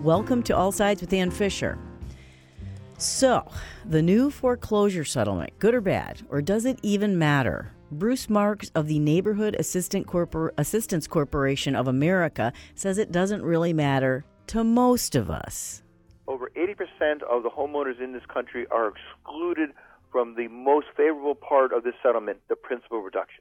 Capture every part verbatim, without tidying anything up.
Welcome to All Sides with Ann Fisher. So, the new foreclosure settlement, good or bad, or does it even matter? Bruce Marks of the Neighborhood Assistant Corpor- Assistance Corporation of America says it doesn't really matter to most of us. Over eighty percent of the homeowners in this country are excluded from the most favorable part of this settlement, the principal reduction.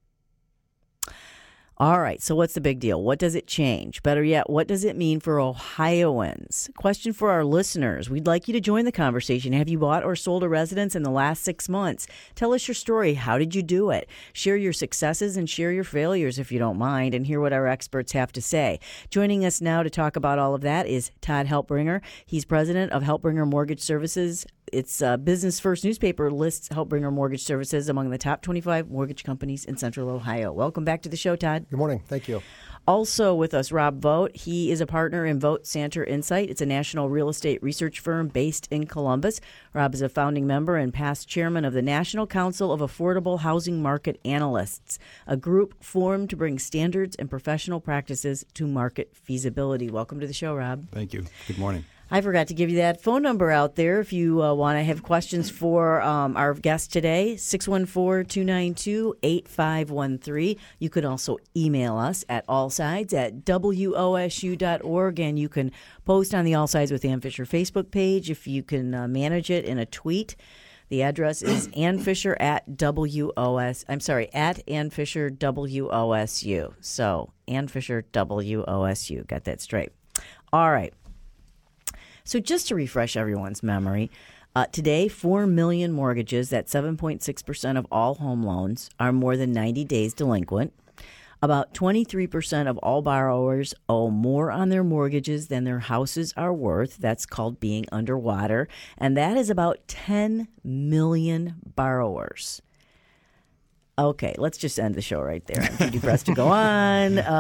All right, so what's the big deal? What does it change? Better yet, what does it mean for Ohioans? Question for our listeners. We'd like you to join the conversation. Have you bought or sold a residence in the last six months? Tell us your story. How did you do it? Share your successes and share your failures if you don't mind, and hear what our experts have to say. Joining us now to talk about all of that is Todd Helpbringer. He's president of Helpbringer Mortgage Services. Its uh, Business First newspaper lists Helpbringer Mortgage Services among the top twenty-five mortgage companies in Central Ohio. Welcome back to the show, Todd. Good morning. Thank you. Also with us, Rob Vogt. He is a partner in Vogt Santer Insight. It's a national real estate research firm based in Columbus. Rob is a founding member and past chairman of the National Council of Affordable Housing Market Analysts, a group formed to bring standards and professional practices to market feasibility. Welcome to the show, Rob. Thank you. Good morning. I forgot to give you that phone number out there if you uh, want to have questions for um, our guest today, six one four, two nine two, eight five one three. You can also email us at allsides at W O S U dot org, and you can post on the All Sides with Ann Fisher Facebook page if you can uh, manage it in a tweet. The address is Ann Fisher at W O S. I'm sorry, at Ann Fisher W O S U. So Ann Fisher W O S U. Got that straight. All right. So just to refresh everyone's memory, uh, today, four million mortgages, that's seven point six percent of all home loans, are more than ninety days delinquent. About twenty-three percent of all borrowers owe more on their mortgages than their houses are worth. That's called being underwater. And that is about ten million borrowers. Okay, let's just end the show right there. I'm too depressed to go on. That's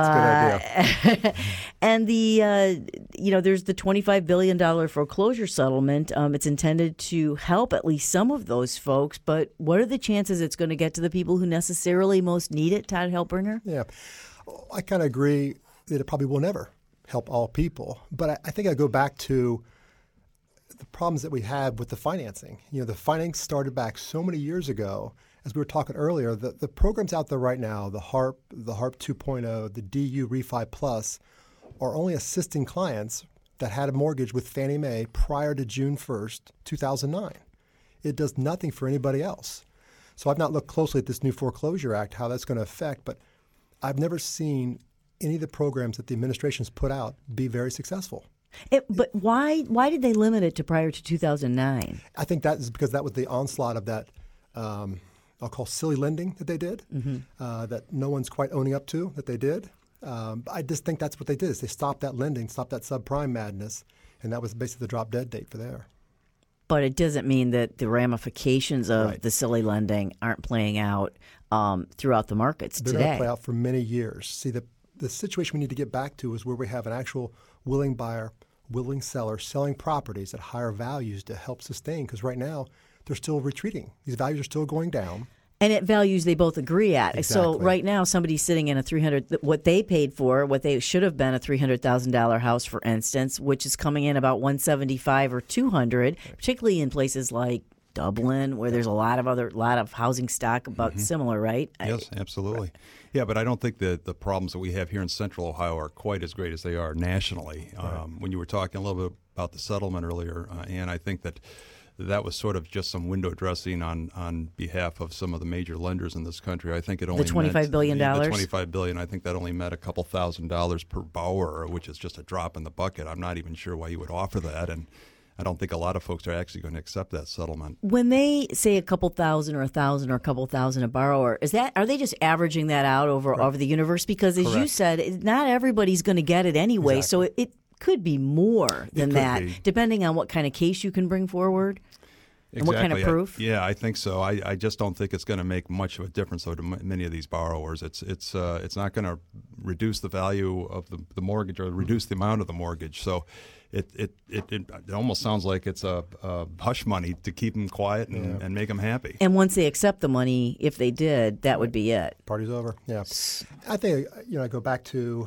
a good idea. And the, uh, you know, there's the twenty-five billion dollars foreclosure settlement. Um, it's intended to help at least some of those folks. But what are the chances it's going to get to the people who necessarily most need it, Todd Helpbringer? Yeah, I kind of agree that it probably will never help all people. But I, I think I go back to the problems that we have with the financing. You know, the financing started back so many years ago. As we were talking earlier, the, the programs out there right now, the HARP, the HARP two point oh, the D U Refi Plus, are only assisting clients that had a mortgage with Fannie Mae prior to June first, two thousand nine. It does nothing for anybody else. So I've not looked closely at this new foreclosure act, how that's going to affect, but I've never seen any of the programs that the administration's put out be very successful. It, but why why did they limit it to prior to two thousand nine? I think that is because that was the onslaught of that um, I'll call silly lending that they did, mm-hmm. uh, that no one's quite owning up to that they did. Um, I just think that's what they did is they stopped that lending, stopped that subprime madness, and that was basically the drop dead date for there. But it doesn't mean that the ramifications of right. the silly lending aren't playing out um, throughout the markets They're today. They're going to play out for many years. See, the the situation we need to get back to is where we have an actual willing buyer, willing seller selling properties at higher values to help sustain, because right now they're still retreating. These values are still going down. And at values they both agree at. Exactly. So right now somebody's sitting in a three hundred what they paid for, what they should have been a three hundred thousand dollars house, for instance, which is coming in about one seventy-five or two hundred, particularly in places like Dublin, where there's a lot of other lot of housing stock about mm-hmm. similar, right? Yes, I, absolutely. Right. Yeah, but I don't think that the problems that we have here in Central Ohio are quite as great as they are nationally. Right. Um, when you were talking a little bit about the settlement earlier, uh, and I think that that was sort of just some window dressing on, on behalf of some of the major lenders in this country. I think it only the twenty-five billion dollars. The twenty-five billion dollars. I think that only met a couple thousand dollars per borrower, which is just a drop in the bucket. I'm not even sure why you would offer that, and I don't think a lot of folks are actually going to accept that settlement. When they say a couple thousand or a thousand or a couple thousand a borrower, is that are they just averaging that out over Correct. over the universe? Because as Correct. you said, not everybody's going to get it anyway. Exactly. So it, it could be more than could that, be. depending on what kind of case you can bring forward. And Exactly. what kind of proof? I, yeah, I think so. I, I just don't think it's going to make much of a difference, though, to m- many of these borrowers. It's it's uh, it's not going to reduce the value of the, the mortgage or reduce the amount of the mortgage. So it it, it, it, it almost sounds like it's a, a hush money to keep them quiet and, Yeah. and make them happy. And once they accept the money, if they did, that would be it. Party's over. Yeah. I think, you know, I go back to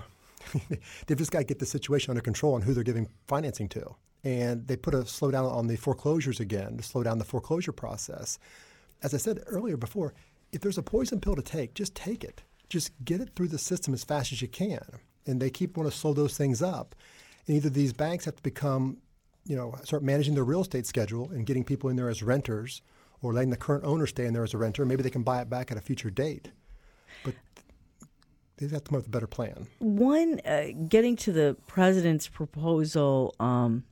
They've just got to get the situation under control on who they're giving financing to. And they put a slowdown on the foreclosures again to slow down the foreclosure process. As I said earlier before, if there's a poison pill to take, just take it. Just get it through the system as fast as you can. And they keep wanting to slow those things up. And either these banks have to become, you know, start managing their real estate schedule and getting people in there as renters, or letting the current owner stay in there as a renter. Maybe they can buy it back at a future date. But they have to come up with a better plan. One, uh, getting to the president's proposal, um,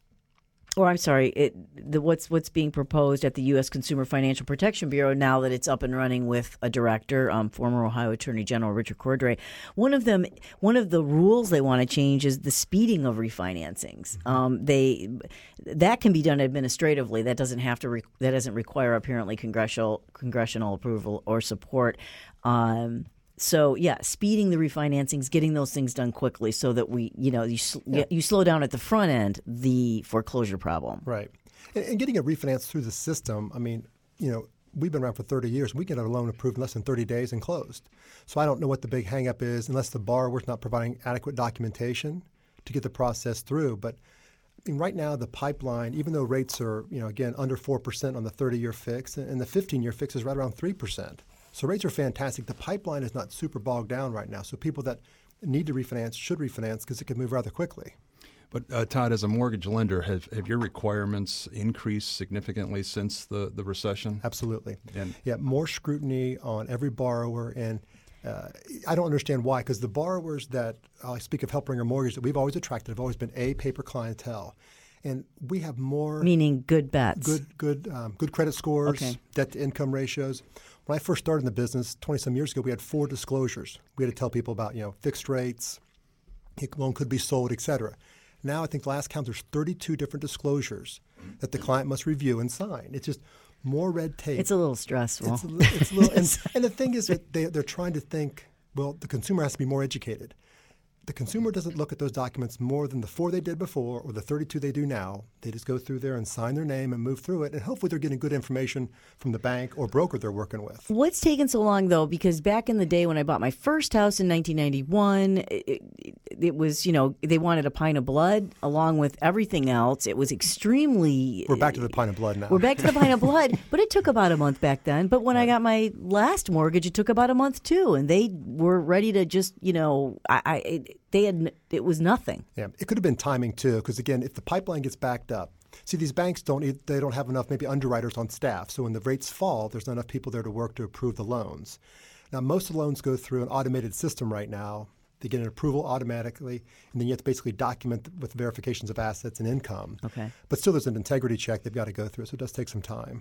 or I'm sorry, it, the, what's what's being proposed at the U S Consumer Financial Protection Bureau now that it's up and running with a director, um, former Ohio Attorney General Richard Cordray. One of them, one of the rules they want to change is the speeding of refinancings. Mm-hmm. Um, they that can be done administratively. That doesn't have to. Re, that doesn't require apparently congressional congressional approval or support. Um, So, yeah, speeding the refinancings, getting those things done quickly so that we, you know, you sl- yeah. you slow down at the front end the foreclosure problem. Right. And, and getting a refinance through the system, I mean, you know, we've been around for thirty years. We get a loan approved in less than thirty days and closed. So I don't know what the big hang-up is unless the borrower's not providing adequate documentation to get the process through. But I mean, right now, the pipeline, even though rates are, you know, again, under four percent on the thirty-year fix, and the fifteen-year fix is right around three percent. So rates are fantastic. The pipeline is not super bogged down right now. So people that need to refinance should refinance because it can move rather quickly. But uh, Todd, as a mortgage lender, have, have your requirements increased significantly since the, the recession? Absolutely. And yeah, more scrutiny on every borrower. And uh, I don't understand why, because the borrowers that uh, I speak of HelpBringer Mortgage that we've always attracted have always been A, paper clientele. And we have more... Meaning good bets. Good, good, um, good credit scores, okay. debt-to-income ratios. When I first started in the business twenty-some years ago, we had four disclosures. We had to tell people about, you know, fixed rates, loan could be sold, et cetera. Now I think the last count, there's thirty-two different disclosures that the client must review and sign. It's just more red tape. It's a little stressful. It's a, it's a little, and, and the thing is that they, they're trying to think, well, the consumer has to be more educated. The consumer doesn't look at those documents more than the four they did before or the thirty-two they do now. They just go through there and sign their name and move through it, and hopefully they're getting good information from the bank or broker they're working with. What's taken so long, though, because back in the day when I bought my first house in nineteen ninety-one, it, it, it was, you know, they wanted a pint of blood along with everything else. It was extremely... We're back to the pint of blood now. We're back to the pint of blood, but it took about a month back then. But when right. I got my last mortgage, it took about a month, too, and they were ready to just, you know, I... I it, They had it was nothing. Yeah, it could have been timing too, because again, if the pipeline gets backed up, see these banks don't they don't have enough maybe underwriters on staff. So when the rates fall, there's not enough people there to work to approve the loans. Now most of the loans go through an automated system right now. They get an approval automatically, and then you have to basically document with verifications of assets and income. Okay. But still, there's an integrity check they've got to go through, so it does take some time.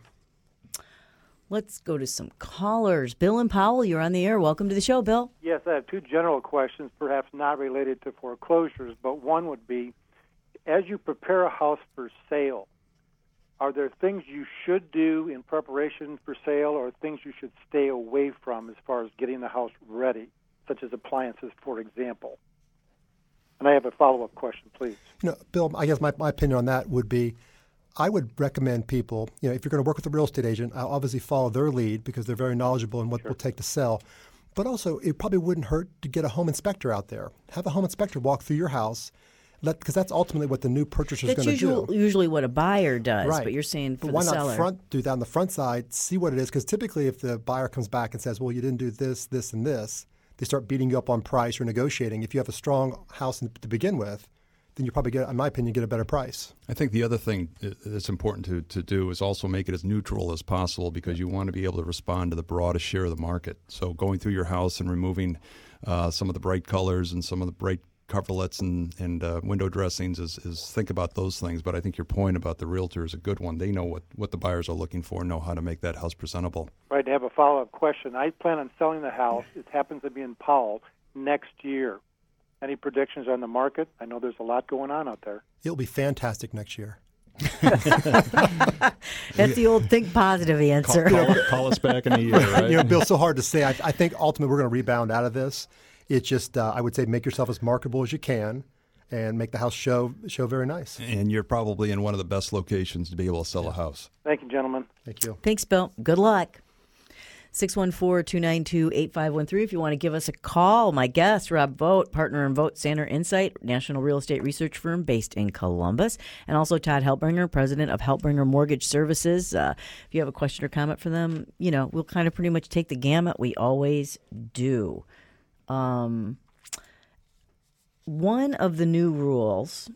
Let's go to some callers. Bill and Powell, you're on the air. Welcome to the show, Bill. Yes, I have two general questions, perhaps not related to foreclosures, but one would be, as you prepare a house for sale, are there things you should do in preparation for sale or things you should stay away from as far as getting the house ready, such as appliances, for example? And I have a follow-up question, please. You know, Bill, I guess my, my opinion on that would be, I would recommend people, you know, if you're going to work with a real estate agent, I'll obviously follow their lead because they're very knowledgeable in what sure. it will take to sell. But also, it probably wouldn't hurt to get a home inspector out there. Have a home inspector walk through your house, because that's ultimately what the new purchaser is going to do. That's usually what a buyer does, right. but you're saying for but why the not seller. front, do that on the front side, see what it is, because typically if the buyer comes back and says, well, you didn't do this, this, and this, they start beating you up on price or negotiating. If you have a strong house to begin with, then you probably get, in my opinion, get a better price. I think the other thing that's important to, to do is also make it as neutral as possible because you want to be able to respond to the broadest share of the market. So going through your house and removing uh, some of the bright colors and some of the bright coverlets and, and uh, window dressings is, is think about those things. But I think your point about the realtor is a good one. They know what, what the buyers are looking for and know how to make that house presentable. Right, I have a follow-up question. I plan on selling the house. It happens to be in Powell next year. Any predictions on the market? I know there's a lot going on out there. It'll be fantastic next year. That's the old think positive answer. Call, call, call us back in a year, right? You know, Bill, so hard to say. I, I think ultimately we're going to rebound out of this. It's just, uh, I would say, make yourself as marketable as you can and make the house show show very nice. And you're probably in one of the best locations to be able to sell a house. Thank you, gentlemen. Thank you. Thanks, Bill. Good luck. six one four, two nine two, eight five one three. If you want to give us a call, my guest, Rob Vogt, partner in Vogt Sander Insight, national real estate research firm based in Columbus, and also Todd Heltbringer, president of Heltbringer Mortgage Services. Uh, if you have a question or comment for them, you know, we'll kind of pretty much take the gamut. We always do. Um, one of the new rules,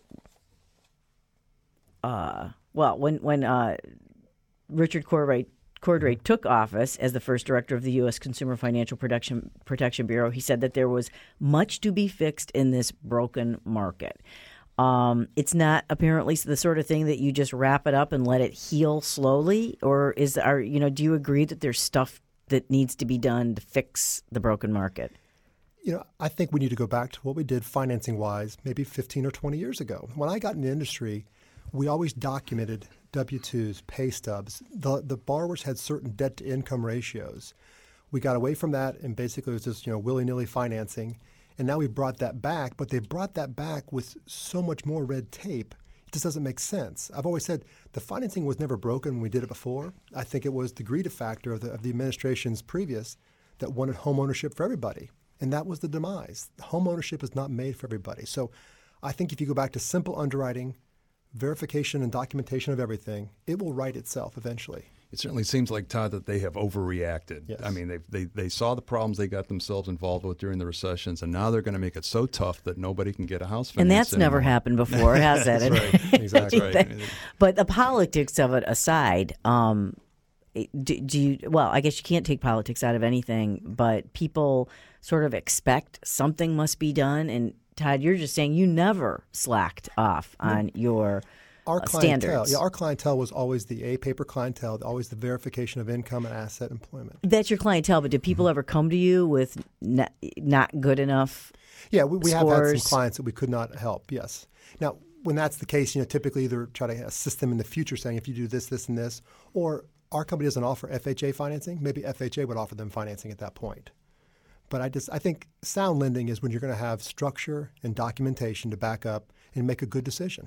uh, well, when, when uh, Richard Cordray Cordray took office as the first director of the U S Consumer Financial Protection Protection Bureau, he said that there was much to be fixed in this broken market. Um, it's not apparently the sort of thing that you just wrap it up and let it heal slowly, or is are you know do you agree that there's stuff that needs to be done to fix the broken market? You know, I think we need to go back to what we did financing-wise maybe fifteen or twenty years ago. When I got in the industry, we always documented W two's, pay stubs. The the borrowers had certain debt-to-income ratios. We got away from that, and basically it was just you know willy-nilly financing. And now we brought that back, but they brought that back with so much more red tape. It just doesn't make sense. I've always said the financing was never broken when we did it before. I think it was the greed factor of the, of the administrations previous that wanted home ownership for everybody, and that was the demise. Home ownership is not made for everybody. So I think if you go back to simple underwriting, verification and documentation of everything, it will right itself eventually. It certainly seems like, Todd, that they have overreacted. Yes. I mean, they, they they saw the problems they got themselves involved with during the recessions, and now they're going to make it so tough that nobody can get a house financed And that's anymore. never happened before, has it? That's right. Exactly. Right. But the politics of it aside, um, do, do you? Well, I guess you can't take politics out of anything, but people sort of expect something must be done. And Todd, you're just saying you never slacked off on no. your our uh, clientele, standards. Yeah, our clientele was always the A-paper clientele, always the verification of income and asset employment. That's your clientele, but did people ever come to you with not, not good enough Yeah, we, we have scores? had some clients that we could not help, yes. Now, when that's the case, you know, typically either try to assist them in the future saying if you do this, this, and this, or our company doesn't offer F H A financing, maybe F H A would offer them financing at that point. But I just I think sound lending is when you're going to have structure and documentation to back up and make a good decision.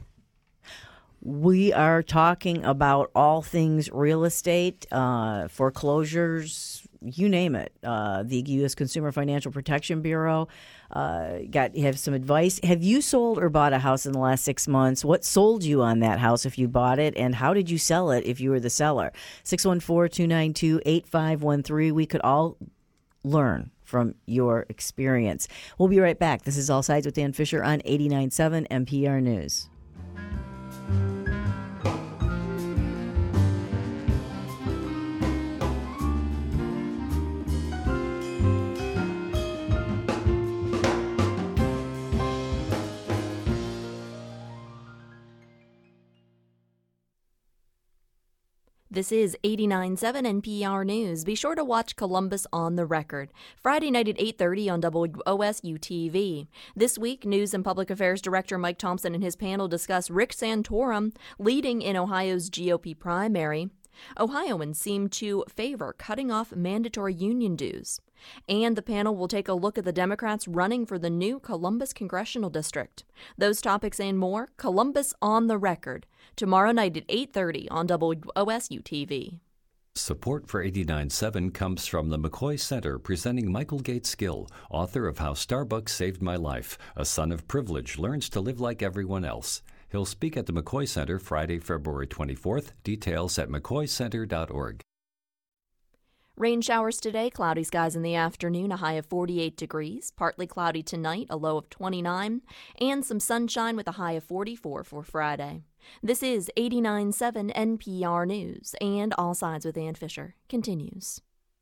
We are talking about all things real estate, uh, foreclosures, you name it. Uh, the U S Consumer Financial Protection Bureau uh, got have some advice. Have you sold or bought a house in the last six months? What sold you on that house if you bought it, and how did you sell it if you were the seller? six one four, two nine two, eight five one three. We could all learn from your experience. We'll be right back. This is All Sides with Dan Fisher on eighty-nine point seven N P R News. This is eighty-nine point seven N P R News. Be sure to watch Columbus on the Record, Friday night at eight thirty on W O S U T V. This week, News and Public Affairs Director Mike Thompson and his panel discuss Rick Santorum leading in Ohio's G O P primary. Ohioans seem to favor cutting off mandatory union dues. And the panel will take a look at the Democrats running for the new Columbus Congressional District. Those topics and more, Columbus on the Record, tomorrow night at eight thirty on W O S U T V. Support for eighty-nine point seven comes from the McCoy Center, presenting Michael Gates Gill, author of How Starbucks Saved My Life. A son of privilege learns to live like everyone else. He'll speak at the McCoy Center Friday, February twenty-fourth. Details at mccoy center dot org. Rain showers today, cloudy skies in the afternoon, a high of forty-eight degrees. Partly cloudy tonight, a low of twenty-nine. And some sunshine with a high of forty-four for Friday. This is eighty-nine point seven N P R News, and All Sides with Dan Fisher continues.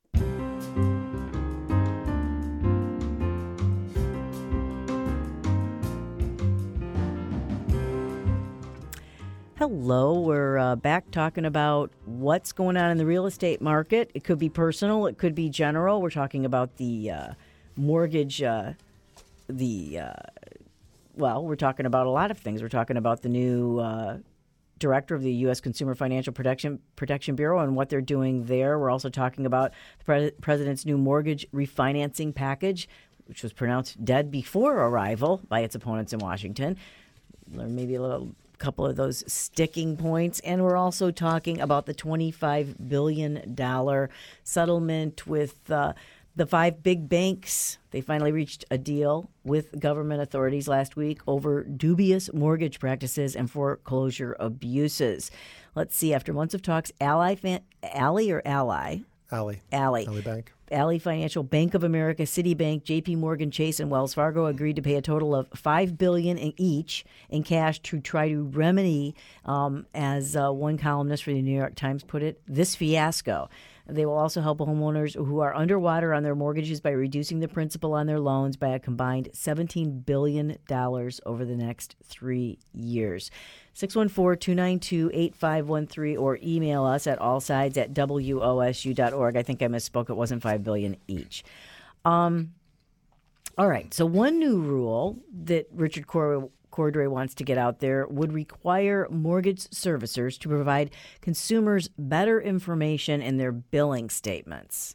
Hello, we're uh, back talking about what's going on in the real estate market. It could be personal, it could be general. We're talking about the uh, mortgage, uh, the, uh, well, we're talking about a lot of things. We're talking about the new uh, director of the U S Consumer Financial Protection Protection Bureau and what they're doing there. We're also talking about the pre- president's new mortgage refinancing package, which was pronounced dead before arrival by its opponents in Washington. Learn maybe a little couple of those sticking points. And we're also talking about the twenty-five billion dollars settlement with uh, the five big banks. They finally reached a deal with government authorities last week over dubious mortgage practices and foreclosure abuses. Let's see. After months of talks, Ally, Fan- Ally or Ally? Ally. Ally. Ally Bank. Ally Financial, Bank of America, Citibank, J P Morgan Chase, and Wells Fargo agreed to pay a total of five billion dollars in each in cash to try to remedy, um, as uh, one columnist for the New York Times put it, this fiasco. They will also help homeowners who are underwater on their mortgages by reducing the principal on their loans by a combined seventeen billion dollars over the next three years. six one four, two nine two, eight five one three or email us at allsides at W O S U dot org. I think I misspoke. It wasn't five billion dollars each. Um, all right. So one new rule that Richard Cor- Cordray wants to get out there would require mortgage servicers to provide consumers better information in their billing statements.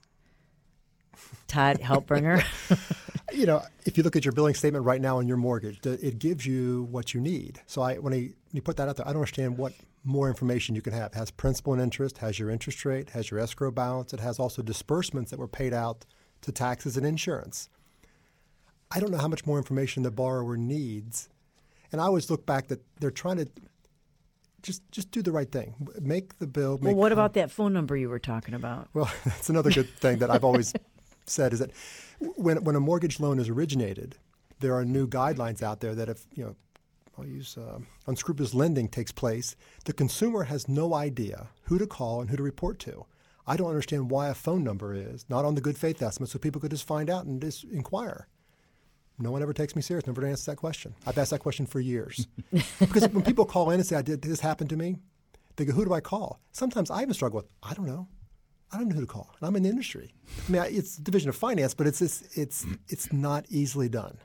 Todd Helpbringer. You know, if you look at your billing statement right now on your mortgage, it gives you what you need. So I, when, I, when you put that out there, I don't understand what more information you can have. It has principal and interest, has your interest rate, has your escrow balance. It has also disbursements that were paid out to taxes and insurance. I don't know how much more information the borrower needs. And I always look back that they're trying to just just do the right thing. Make the bill. Make Well, what com- about that phone number you were talking about? Well, that's another good thing that I've always said is that when when a mortgage loan is originated, there are new guidelines out there that if, you know, I'll use uh, unscrupulous lending takes place, the consumer has no idea who to call and who to report to. I don't understand why a phone number is not on the good faith estimate so people could just find out and just inquire. No one ever takes me serious, never answers that question. I've asked that question for years. Because when people call in and say, I did this happened to me, they go, who do I call? Sometimes I even struggle with, I don't know. I don't know who to call. And I'm in the industry. I mean, I, it's division of finance, but it's it's it's, it's not easily done.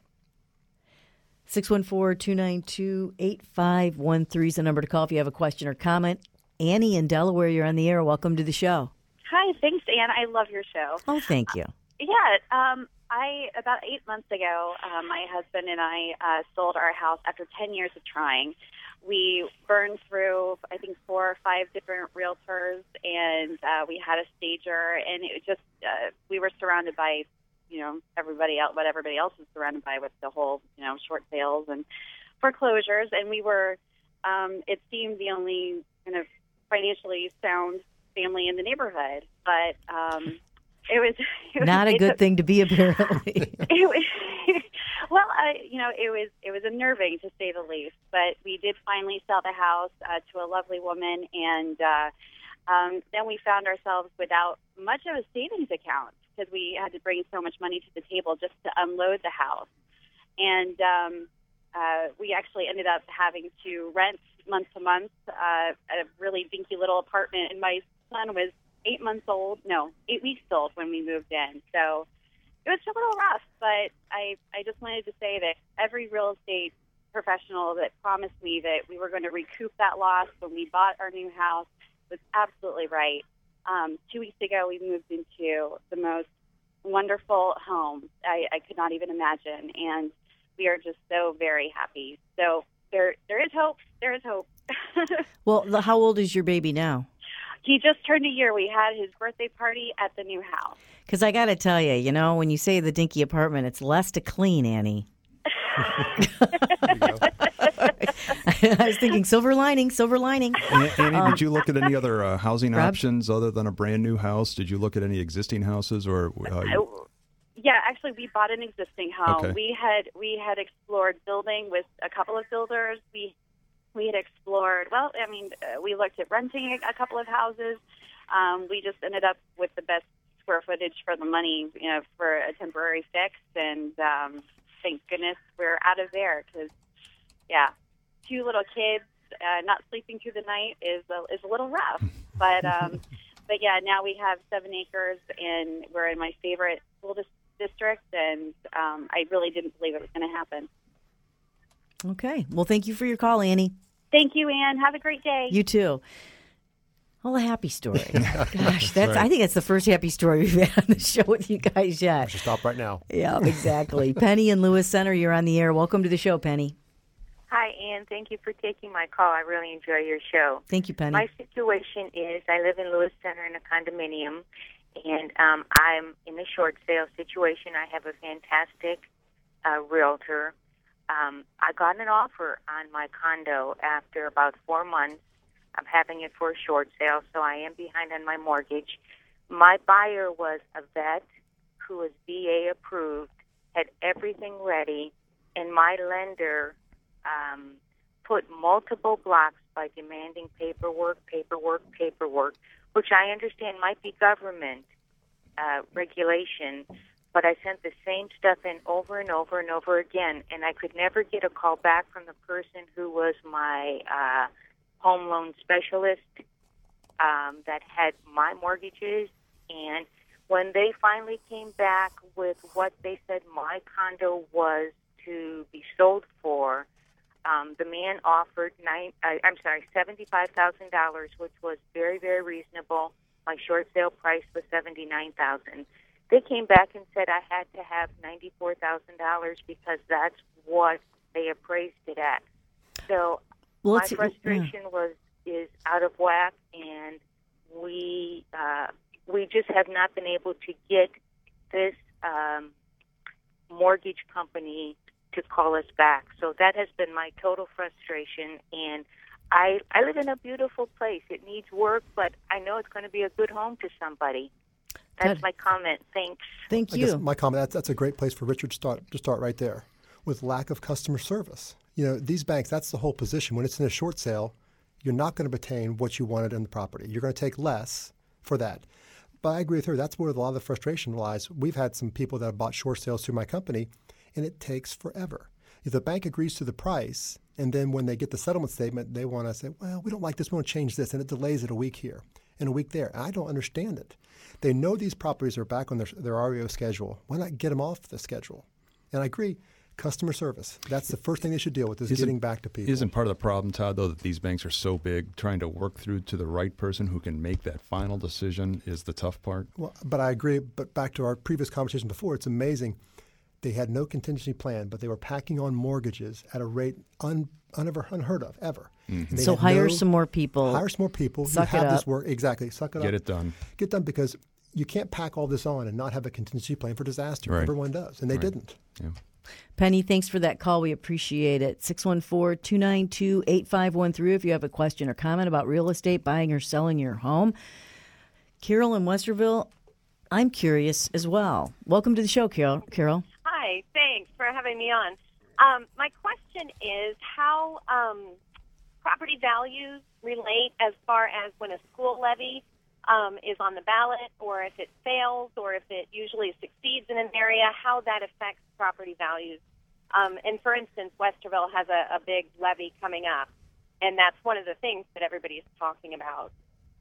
six one four, two nine two, eight five one three is the number to call if you have a question or comment. Annie in Delaware, you're on the air. Welcome to the show. Hi, thanks, Ann. I love your show. Oh, thank you. Uh, yeah, um, I about eight months ago, uh, my husband and I uh, sold our house after ten years of trying. We burned through, I think, four or five different realtors, and uh, we had a stager, and it was just uh, we were surrounded by, you know, everybody else, what everybody else is surrounded by with the whole, you know, short sales and foreclosures, and we were, um, it seemed, the only kind of financially sound family in the neighborhood, but um, it was it was, not a good a, thing to be, apparently. it was, well, I, you know, it was it was unnerving to say the least. But we did finally sell the house uh, to a lovely woman, and uh, um, then we found ourselves without much of a savings account because we had to bring so much money to the table just to unload the house, and um, uh, we actually ended up having to rent month to month uh, at a really dinky little apartment, and my son was eight months old, no, eight weeks old when we moved in. So it was a little rough, but I, I just wanted to say that every real estate professional that promised me that we were going to recoup that loss when we bought our new house was absolutely right. Um, two weeks ago, we moved into the most wonderful home I, I could not even imagine, and we are just so very happy. So there, there is hope. There is hope. Well, the, how old is your baby now? He just turned a year. We had his birthday party at the new house. Because I got to tell you, you know, when you say the dinky apartment, it's less to clean, Annie. I was thinking silver lining, silver lining. Annie, Um, did you look at any other uh, housing Rob? options other than a brand new house? Did you look at any existing houses, or uh, you- Yeah, actually, we bought an existing home. Okay. We had we had explored building with a couple of builders. We we had explored. Well, I mean, uh, we looked at renting a, a couple of houses. Um, we just ended up with the best square footage for the money, you know, for a temporary fix. And um, thank goodness we're out of there because, yeah, two little kids uh, not sleeping through the night is a, is a little rough. But um, but yeah, now we have seven acres, and we're in my favorite school district. district, and um, I really didn't believe it was going to happen. Okay. Well, thank you for your call, Annie. Thank you, Ann. Have a great day. You too. Well, a happy story. Gosh, that's. Right. I think that's the first happy story we've had on the show with you guys I yet. should stop right now. Yeah, exactly. Penny in Lewis Center, you're on the air. Welcome to the show, Penny. Hi, Ann. Thank you for taking my call. I really enjoy your show. Thank you, Penny. My situation is I live in Lewis Center in a condominium, and um, I'm in a short sale situation. I have a fantastic uh, realtor. Um, I got an offer on my condo after about four months. I'm having it for a short sale, so I am behind on my mortgage. My buyer was a vet who was V A approved, had everything ready, and my lender um, put multiple blocks by demanding paperwork, paperwork, paperwork, which I understand might be government uh, regulation, but I sent the same stuff in over and over and over again, and I could never get a call back from the person who was my uh, home loan specialist um, that had my mortgages. And when they finally came back with what they said my condo was to be sold for, um, the man offered nine. Uh, I'm sorry, seventy-five thousand dollars, which was very, very reasonable. My short sale price was seventy-nine thousand dollars. They came back and said I had to have ninety-four thousand dollars because that's what they appraised it at. So well, my frustration yeah. was is out of whack, and we uh, we just have not been able to get this um, mortgage company to call us back. So that has been my total frustration, and I I live in a beautiful place. It needs work, but I know it's going to be a good home to somebody. That's Good. my comment. Thanks. Thank I you. guess my comment, that's, that's a great place for Richard to start, to start right there with lack of customer service. You know, these banks, that's the whole position. When it's in a short sale, you're not going to obtain what you wanted in the property. You're going to take less for that. But I agree with her. That's where a lot of the frustration lies. We've had some people that have bought short sales through my company, and it takes forever. If the bank agrees to the price, and then when they get the settlement statement, they want to say, well, we don't like this, we want to change this, and it delays it a week here and a week there. And I don't understand it. They know these properties are back on their, their R E O schedule. Why not get them off the schedule? And I agree, customer service. That's the first thing they should deal with is isn't, getting back to people. Isn't part of the problem, Todd, though, that these banks are so big, trying to work through to the right person who can make that final decision is the tough part? Well, but I agree. But back to our previous conversation before, it's amazing. They had no contingency plan, but they were packing on mortgages at a rate un, unever, unheard of, ever. Mm-hmm. So hire no, some more people. Hire some more people. Suck you have it this up. work. Exactly. Suck it Get up. Get it done. Get done because you can't pack all this on and not have a contingency plan for disaster. Right. Everyone does, and they Right. didn't. Yeah. Penny, thanks for that call. We appreciate it. six one four, two nine two, eight five one three if you have a question or comment about real estate, buying or selling your home. Carol in Westerville, I'm curious as well. Welcome to the show, Carol. Carol. Hi, thanks for having me on. Um, my question is how um, property values relate as far as when a school levy um, is on the ballot, or if it fails, or if it usually succeeds in an area, how that affects property values. Um, and for instance, Westerville has a, a big levy coming up, and that's one of the things that everybody's talking about.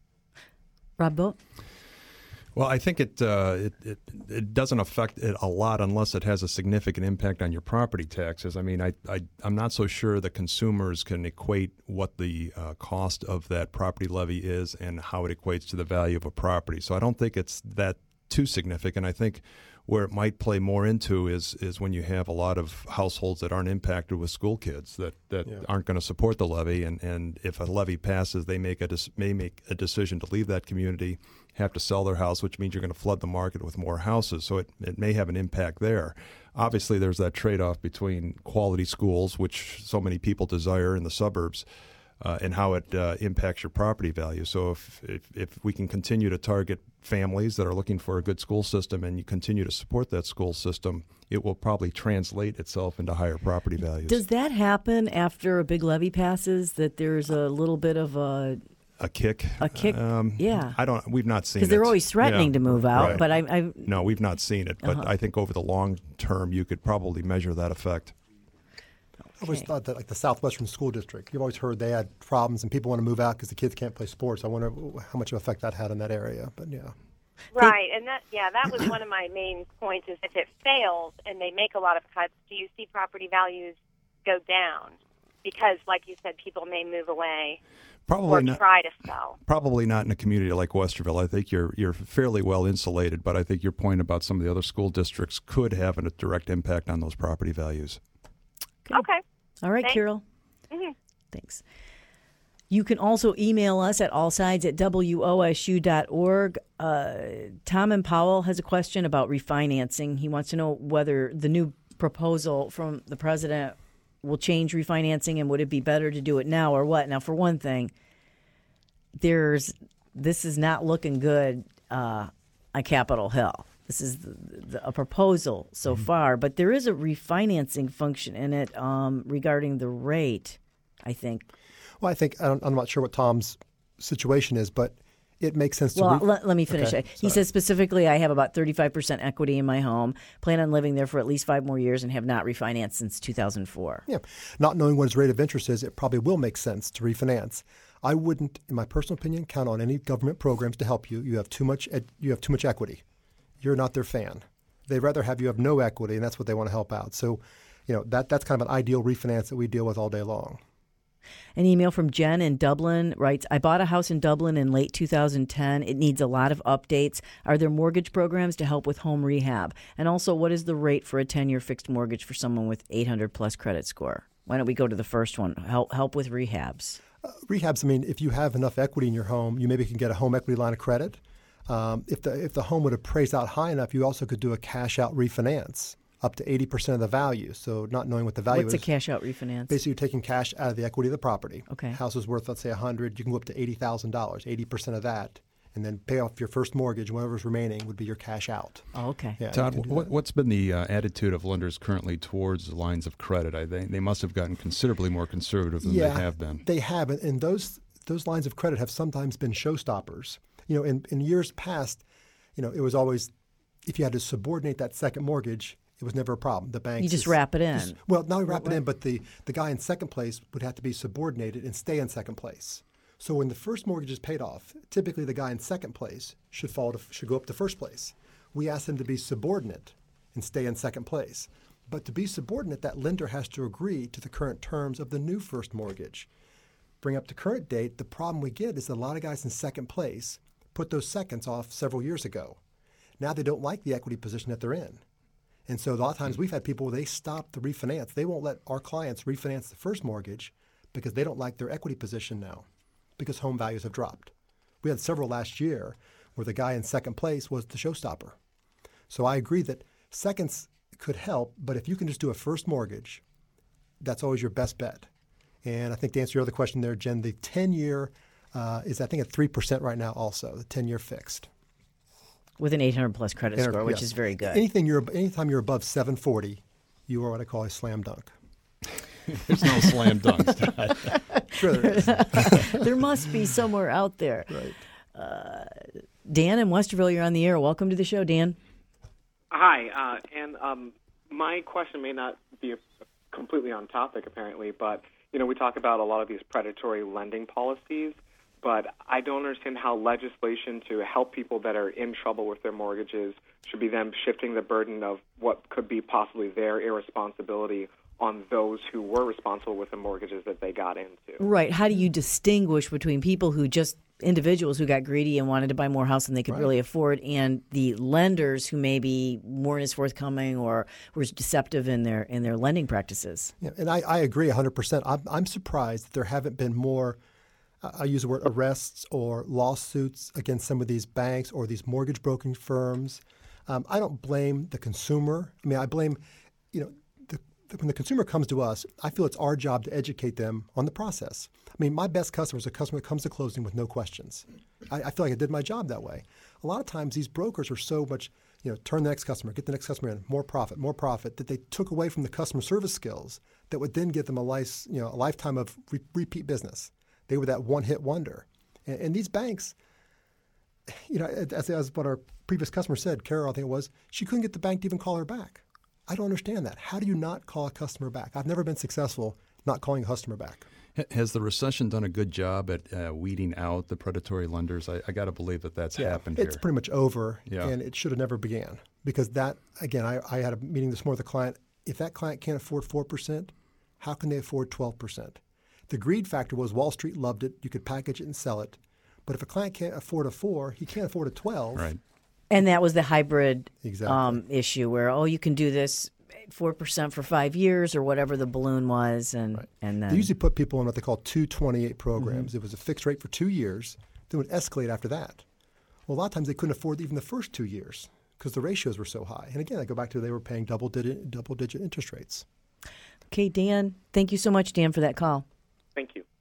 Rob Boat? Well, I think it, uh, it it it doesn't affect it a lot unless it has a significant impact on your property taxes. I mean, I, I I'm not so sure that consumers can equate what the uh, cost of that property levy is and how it equates to the value of a property. So I don't think it's that too significant. I think where it might play more into is is when you have a lot of households that aren't impacted with school kids that, that Yeah. aren't going to support the levy, and, and if a levy passes, they make a may make a decision to leave that community, have to sell their house, which means you're going to flood the market with more houses. So it, it may have an impact there. Obviously, there's that trade-off between quality schools, which so many people desire in the suburbs, uh, and how it uh, impacts your property value. So if, if if we can continue to target families that are looking for a good school system and you continue to support that school system, it will probably translate itself into higher property values. Does that happen after a big levy passes, that there's a little bit of a A kick, a kick? Um, yeah, I don't. We've not seen it because they're always threatening yeah, to move out. right. But I, I no, we've not seen it. But Uh-huh. I think over the long term, you could probably measure that effect. I always thought that, like the Southwestern School District, you've always heard they had problems and people want to move out because the kids can't play sports. I wonder how much of an effect that had in that area. But yeah. Right, and that yeah, that was one of my main points. Is if it fails and they make a lot of cuts, do you see property values go down? Because, like you said, people may move away Probably or not. try to sell. Probably not in a community like Westerville. I think you're you're fairly well insulated, but I think your point about some of the other school districts could have a direct impact on those property values. Okay. All right, Thanks. Carol. Mm-hmm. Thanks. You can also email us at allsides at w o s u dot org. Uh, Tom and Powell has a question about refinancing. He wants to know whether the new proposal from the president will change refinancing, and would it be better to do it now or what? Now, for one thing, there's this is not looking good uh, on Capitol Hill. This is the, the, a proposal so mm-hmm. far, but there is a refinancing function in it um, regarding the rate, I think. Well, I think, I don't, I'm not sure what Tom's situation is, but it makes sense to... Well, re- let, let me finish okay, it. He says specifically, I have about thirty-five percent equity in my home, plan on living there for at least five more years, and have not refinanced since two thousand four. Yeah. Not knowing what his rate of interest is, it probably will make sense to refinance. I wouldn't, in my personal opinion, count on any government programs to help you. You have too much, ed- you have too much equity. You're not their fan. They'd rather have you have no equity, and that's what they want to help out. So, you know, that that's kind of an ideal refinance that we deal with all day long. An email from Jen in Dublin writes, I bought a house in Dublin in late two thousand ten. It needs a lot of updates. Are there mortgage programs to help with home rehab? And also, what is the rate for a ten-year fixed mortgage for someone with eight hundred plus credit score? Why don't we go to the first one, help help with rehabs? Uh, rehabs, I mean, if you have enough equity in your home, you maybe can get a home equity line of credit. Um, if the if the home would appraise out high enough, you also could do a cash-out refinance up to eighty percent of the value. So not knowing what the value What's is. What's a cash-out refinance? Basically, you're taking cash out of the equity of the property. Okay. House is worth, let's say, one hundred. You can go up to eighty thousand dollars, eighty percent of that, and then pay off your first mortgage. Whatever's remaining would be your cash out. Oh, okay. Yeah, Todd, what, what's been the uh, attitude of lenders currently towards the lines of credit? I think they must have gotten considerably more conservative than yeah, they have been. They have, and those those lines of credit have sometimes been showstoppers. You know, in, in years past, you know, it was always, if you had to subordinate that second mortgage, it was never a problem. The bank You just wrap it in. Just, well, not wrap it in, but the, the guy in second place would have to be subordinated and stay in second place. So when the first mortgage is paid off, typically the guy in second place should fall to, should go up to first place. We ask him to be subordinate and stay in second place. But to be subordinate, that lender has to agree to the current terms of the new first mortgage. Bring up to current date, the problem we get is that a lot of guys in second place put those seconds off several years ago. Now they don't like the equity position that they're in. And so a lot of times we've had people where they stop the refinance. They won't let our clients refinance the first mortgage because they don't like their equity position now because home values have dropped. We had several last year where the guy in second place was the showstopper. So I agree that seconds could help, but if you can just do a first mortgage, that's always your best bet. And I think to answer your other question there, Jen, the ten-year uh, is I think at three percent right now also, the ten-year fixed. With an eight hundred plus credit Inter- score, which yes. is very good. Anything you're, anytime you're above seven forty, you are what I call a slam dunk. There's no slam dunks, Todd. Sure there is. There must be somewhere out there. Right. Uh, Dan in Westerville, you're on the air. Welcome to the show, Dan. Hi, uh, and um, my question may not be completely on topic, apparently, but you know we talk about a lot of these predatory lending policies, but I don't understand how legislation to help people that are in trouble with their mortgages should be them shifting the burden of what could be possibly their irresponsibility on those who were responsible with the mortgages that they got into. Right. How do you distinguish between people who just, individuals who got greedy and wanted to buy more house than they could Right. really afford, and the lenders who maybe weren't as forthcoming or were deceptive in their in their lending practices? Yeah, and I, I agree one hundred percent. I'm, I'm surprised that there haven't been more, uh, I use the word arrests or lawsuits against some of these banks or these mortgage broking firms. Um, I don't blame the consumer. I mean, I blame, you know, the, the, when the consumer comes to us, I feel it's our job to educate them on the process. I mean, my best customer is a customer that comes to closing with no questions. I, I feel like I did my job that way. A lot of times these brokers are so much, you know, turn the next customer, get the next customer in, more profit, more profit, that they took away from the customer service skills that would then give them a, life, you know, a lifetime of re- repeat business. They were that one-hit wonder. And, and these banks, you know, as, as what our previous customer said, Carol, I think it was, she couldn't get the bank to even call her back. I don't understand that. How do you not call a customer back? I've never been successful not calling a customer back. Has the recession done a good job at uh, weeding out the predatory lenders? I, I got to believe that that's yeah, happened it's here. pretty much over, Yeah. and it should have never began. Because that, again, I, I had a meeting this morning with a client. If that client can't afford four percent, how can they afford twelve percent? The greed factor was Wall Street loved it. You could package it and sell it. But if a client can't afford a four, he can't afford a twelve. Right. And that was the hybrid Exactly. um, issue where, oh, you can do this four percent for five years or whatever the balloon was. And, right. and then They usually put people in what they call two twenty-eight programs. Mm-hmm. It was a fixed rate for two years, then would escalate after that. Well, a lot of times they couldn't afford even the first two years because the ratios were so high. And again, I go back to they were paying double-digit double-digit interest rates. Okay, Dan, thank you so much, Dan, for that call. Thank you.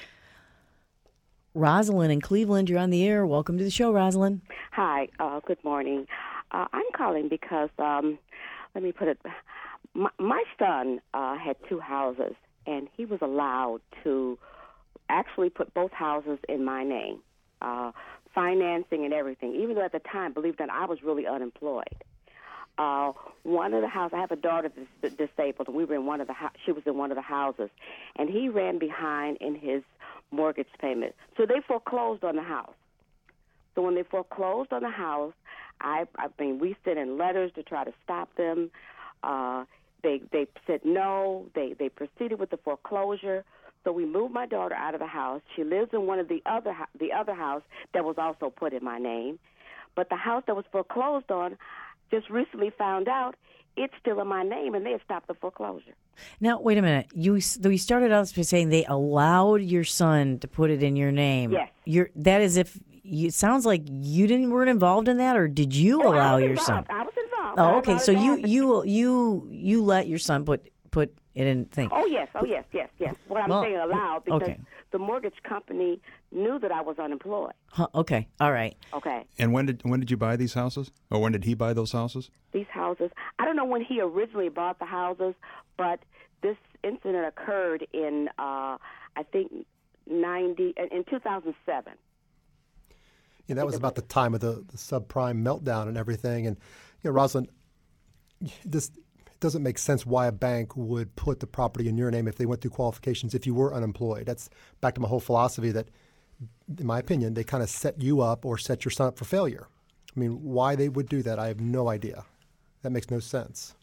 Rosalind in Cleveland, you're on the air. Welcome to the show, Rosalind. Hi, uh, good morning. Uh, I'm calling because, um, let me put it, my, my son uh, had two houses, and he was allowed to actually put both houses in my name, uh, financing and everything, even though at the time, believe it or not, I was really unemployed. Uh, one of the houses, I have a daughter that's disabled, and we were in one of the, she was in one of the houses, and he ran behind in his mortgage payment. So they foreclosed on the house. So when they foreclosed on the house, I, I mean, we sent in letters to try to stop them. Uh, they they said no. They they proceeded with the foreclosure. So we moved my daughter out of the house. She lives in one of the other the other house that was also put in my name, but the house that was foreclosed on, just recently found out it's still in my name, and they had stopped the foreclosure. Now, wait a minute. You you started out by saying they allowed your son to put it in your name. Yes. You're, that is if you, it sounds like you didn't weren't involved in that, or did you Oh, allow I was your involved. son? I was involved. Oh, I okay. was So you involved. you you you let your son put put it in thing. Oh yes, oh yes, yes, yes. What I'm Well, saying allowed because okay. the mortgage company knew that I was unemployed. Huh, okay. All right. Okay. And when did when did you buy these houses, or when did he buy those houses? These houses, I don't know when he originally bought the houses, but this incident occurred in uh, I think ninety in two thousand seven. Yeah, that was about the time of the, the subprime meltdown and everything. And, you know, Rosalind, this it doesn't make sense why a bank would put the property in your name if they went through qualifications if you were unemployed. That's back to my whole philosophy that, in my opinion, they kind of set you up or set your son up for failure. I mean, why they would do that, I have no idea. That makes no sense.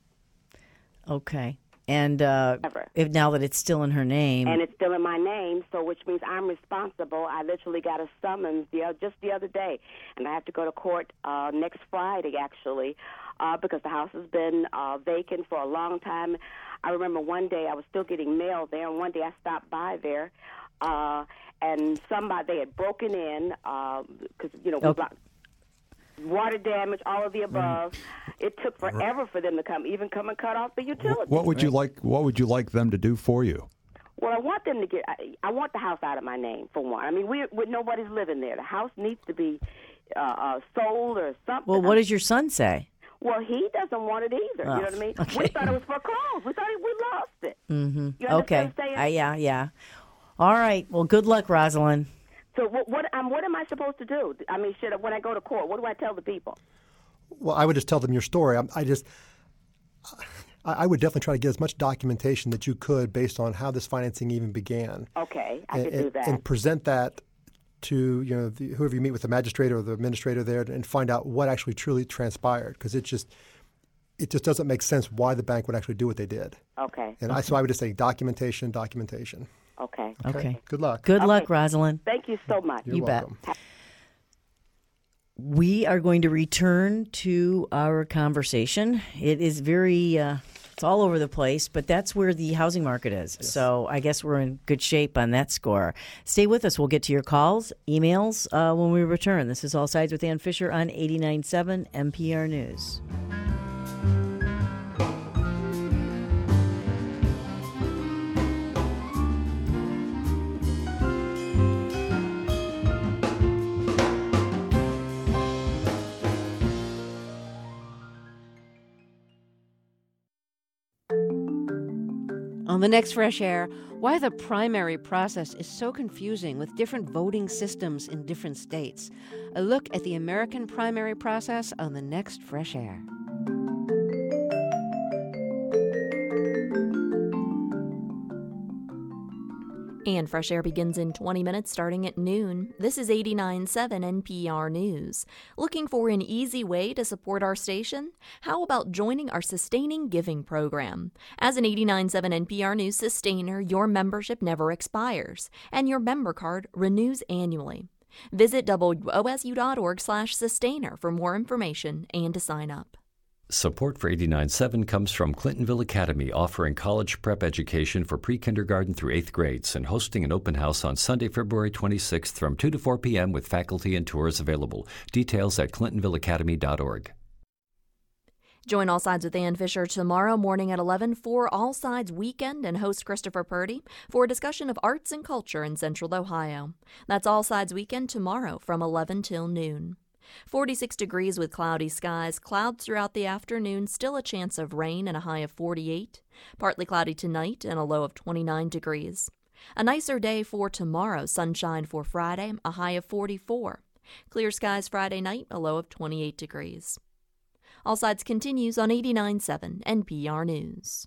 Okay. And uh, if now that it's still in her name, And it's still in my name, so which means I'm responsible. I literally got a summons the, uh, just the other day, and I have to go to court uh, next Friday, actually, uh, because the house has been uh, vacant for a long time. I remember one day I was still getting mail there, and one day I stopped by there, uh, and somebody, they had broken in, because, uh, you know, we Okay. blocked water damage, all of the above. It took forever for them to come, even come and cut off the utilities. What would you like? What would you like them to do for you? Well, I want them to get. I, I want the house out of my name for one. I mean, we, we nobody's living there. The house needs to be uh, uh, sold or something. well, what does your son say? Well, he doesn't want it either. Oh, You know what I mean? okay. We thought it was foreclosed. We thought we lost it. Mm-hmm. You understand Okay. what I'm saying? Uh, yeah, yeah. All right. Well, good luck, Rosalind. So what? What, um, what am I supposed to do? I mean, should I, when I go to court, what do I tell the people? Well, I would just tell them your story. I, I just, I, I would definitely try to get as much documentation that you could based on how this financing even began. Okay, I and, can do and- that. and present that to you know the, whoever you meet with, the magistrate or the administrator there, and find out what actually truly transpired, because it just it just doesn't make sense why the bank would actually do what they did. Okay. And I so I would just say documentation, documentation. Okay. Okay. Good luck. Good luck, Okay. Rosalind. Thank you so much. You're you welcome. bet. We are going to return to our conversation. It is very, uh, it's all over the place, but that's where the housing market is. So I guess we're in good shape on that score. Stay with us. We'll get to your calls, emails uh, when we return. This is All Sides with Ann Fisher on eighty-nine point seven N P R News. On the next Fresh Air, why the primary process is so confusing with different voting systems in different states. A look at the American primary process on the next Fresh Air. And Fresh Air begins in twenty minutes starting at noon. This is eighty-nine point seven N P R News. Looking for an easy way to support our station? How about joining our Sustaining Giving program? As an eighty-nine point seven N P R News sustainer, your membership never expires, and your member card renews annually. Visit W O S U dot org slash sustainer for more information and to sign up. Support for eighty-nine point seven comes from Clintonville Academy, offering college prep education for pre-kindergarten through eighth grades and hosting an open house on Sunday, February twenty-sixth from two to four p.m. with faculty and tours available. Details at clintonville academy dot org. Join All Sides with Ann Fisher tomorrow morning at eleven for All Sides Weekend and host Christopher Purdy for a discussion of arts and culture in Central Ohio. That's All Sides Weekend tomorrow from eleven till noon. forty-six degrees with cloudy skies, clouds throughout the afternoon, still a chance of rain and a high of forty-eight. Partly cloudy tonight and a low of twenty-nine degrees. A nicer day for tomorrow, sunshine for Friday, a high of forty-four. Clear skies Friday night, a low of twenty-eight degrees. All Sides continues on eighty-nine point seven N P R News.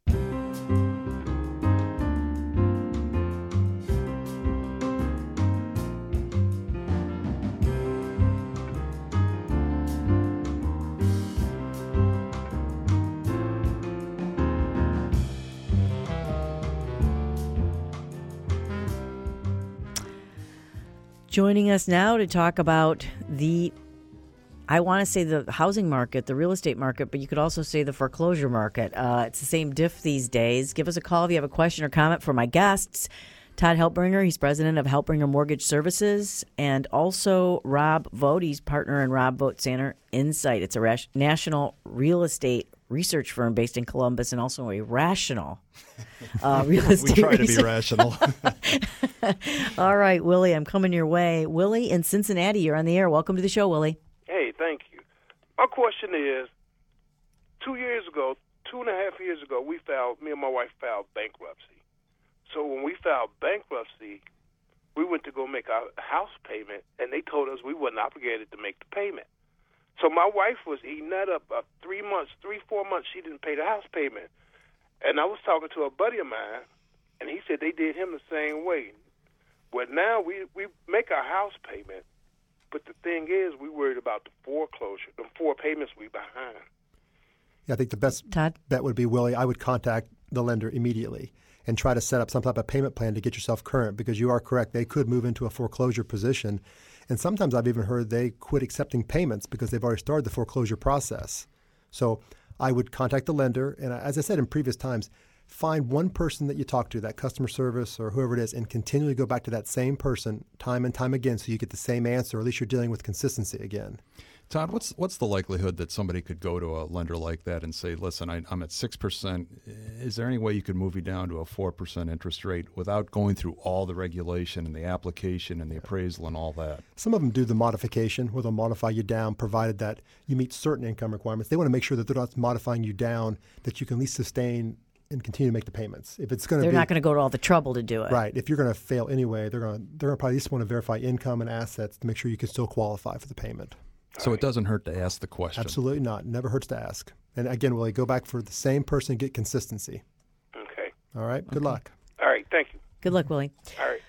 Joining us now to talk about the, I want to say the housing market, the real estate market, but you could also say the foreclosure market. Uh, it's the same diff these days. Give us a call if you have a question or comment for my guests. Todd Helpbringer, he's president of Helpbringer Mortgage Services, and also Rob Vogt, he's partner in Rob Vogt Center Insight. It's a rash- national real estate research firm based in Columbus and also a rational uh, real estate We try to research. be rational. All right, Willie, I'm coming your way. Willie in Cincinnati, you're on the air. Welcome to the show, Willie. Hey, thank you. My question is, two years ago, two and a half years ago, we filed, me and my wife filed bankruptcy. So when we filed bankruptcy, we went to go make our house payment, and they told us we weren't obligated to make the payment. So my wife was eating that up. Uh, three months, three, four months, she didn't pay the house payment. And I was talking to a buddy of mine, and he said they did him the same way. But now we, we make our house payment, but the thing is, we worried about the foreclosure, the four payments we behind. Yeah, I think the best Todd? bet would be, Willie, I would contact the lender immediately and try to set up some type of payment plan to get yourself current, because you are correct. They could move into a foreclosure position. And sometimes I've even heard they quit accepting payments because they've already started the foreclosure process. So I would contact the lender. And as I said in previous times, find one person that you talk to, that customer service or whoever it is, and continually go back to that same person time and time again so you get the same answer, or at least you're dealing with consistency again. Todd, what's what's the likelihood that somebody could go to a lender like that and say, listen, I, I'm at six percent. Is there any way you could move me down to a four percent interest rate without going through all the regulation and the application and the appraisal and all that? Some of them do the modification where they'll modify you down provided that you meet certain income requirements. They want to make sure that they're not modifying you down, that you can at least sustain and continue to make the payments. If it's going to They're be, not going to go to all the trouble to do it. Right. If you're going to fail anyway, they're going to they're going to probably at least want to verify income and assets to make sure you can still qualify for the payment. So it doesn't hurt to ask the question. Absolutely not. Never hurts to ask. And again, Willie, go back for the same person and get consistency. Okay. All right. Good Okay. luck. All right. Thank you. Good luck, Willie. All right.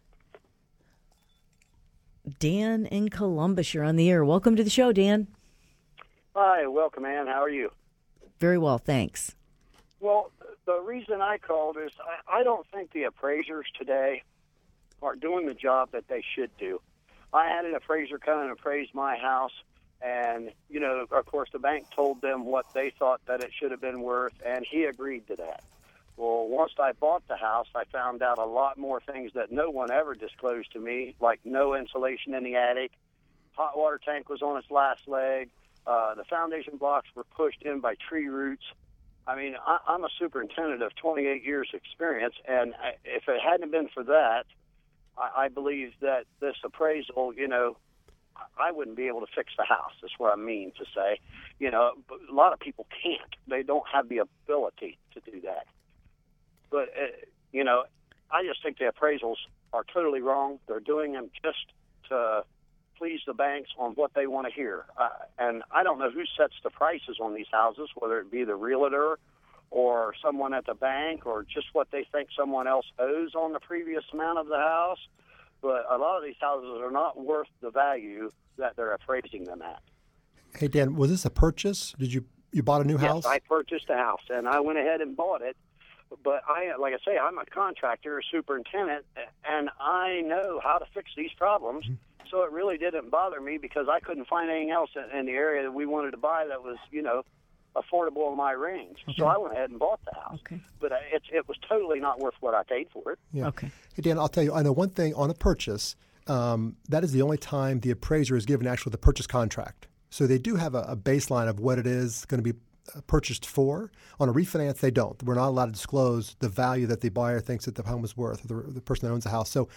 Dan in Columbus, you're on the air. Welcome to the show, Dan. Hi, welcome, Ann. How are you? Very well, thanks. Well, the reason I called is I, I don't think the appraisers today are doing the job that they should do. I had an appraiser come and appraise my house, and, you know, of course, the bank told them what they thought that it should have been worth, and he agreed to that. Well, once I bought the house, I found out a lot more things that no one ever disclosed to me, like no insulation in the attic, hot water tank was on its last leg, uh, the foundation blocks were pushed in by tree roots. I mean, I, I'm a superintendent of twenty-eight years experience, and I, if it hadn't been for that, I, I believe that this appraisal, you know, I wouldn't be able to fix the house. That's what I mean to say. You know, but a lot of people can't. They don't have the ability to do that. But, uh, you know, I just think the appraisals are totally wrong. They're doing them just to please the banks on what they want to hear. Uh, and I don't know who sets the prices on these houses, whether it be the realtor or someone at the bank or just what they think someone else owes on the previous amount of the house. But a lot of these houses are not worth the value that they're appraising them at. Hey, Dan, was this a purchase? Did you you bought a new house? Yes, I purchased a house, and I went ahead and bought it. But I, like I say, I'm a contractor, a superintendent, and I know how to fix these problems. Mm-hmm. So it really didn't bother me because I couldn't find anything else in, in the area that we wanted to buy that was, you know, affordable in my range. Okay. So I went ahead and bought the house. Okay. But uh, it, it was totally not worth what I paid for it. Yeah. Okay. Hey, Dan, I'll tell you, I know one thing on a purchase, um, that is the only time the appraiser is given actually the purchase contract. So they do have a, a baseline of what it is going to be purchased for. On a refinance, they don't. We're not allowed to disclose the value that the buyer thinks that the home is worth, or the, the person that owns the house. So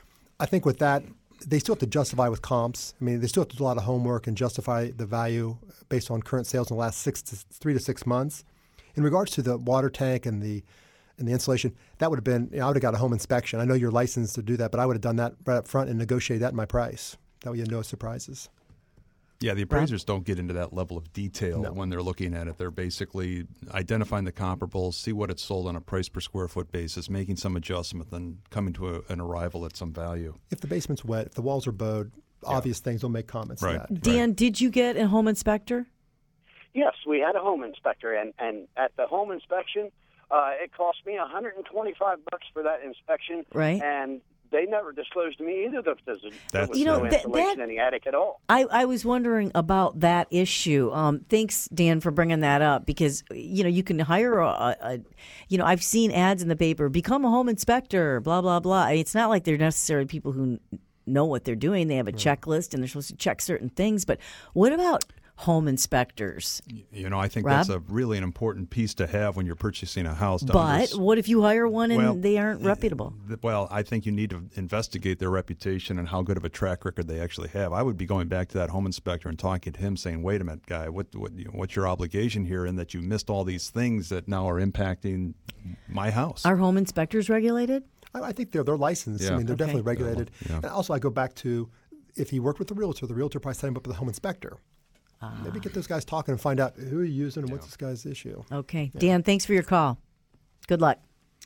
I think with that, they still have to justify with comps. I mean, they still have to do a lot of homework and justify the value based on current sales in the last six to three to six months. In regards to the water tank and the and the insulation, that would have been, you know, I would have got a home inspection. I know you're licensed to do that, but I would have done that right up front and negotiated that in my price. That way you had no surprises. Yeah, the appraisers don't get into that level of detail No. when they're looking at it. They're basically identifying the comparables, see what it's sold on a price per square foot basis, making some adjustment, then coming to a, an arrival at some value. If the basement's wet, if the walls are bowed, obvious things, they'll make comments Right. to that. Dan, did you get a home inspector? Yes, we had a home inspector, and, and at the home inspection, uh, it cost me one hundred twenty-five bucks for that inspection. Right. And they never disclosed to me either that there was, there was You no know, that- insulation that- in the attic at all. I, I was wondering about that issue. Um, thanks, Dan, for bringing that up, because, you know, you can hire a, a, a, you know, I've seen ads in the paper, become a home inspector, blah, blah, blah. I mean, it's not like they're necessarily people who know what they're doing. They have a checklist and they're supposed to check certain things. But what about home inspectors? You know, I think Rob? that's a really an important piece to have when you're purchasing a house. to But unders- what if you hire one and Well, they aren't reputable? th- Well, I think you need to investigate their reputation and how good of a track record they actually have. I would be going back to that home inspector and talking to him, saying, "Wait a minute, guy, what, what you know, what's your obligation here? In that you missed all these things that now are impacting my house." Are home inspectors regulated? I, I think they're they're licensed. I Yeah. mean, they're Okay. definitely regulated. Yeah. And also, I go back to if he worked with the realtor, the realtor probably set him up with a home inspector. Maybe get those guys talking and find out who are you using and what's this guy's issue. Okay. Dan, thanks for your call. Good luck.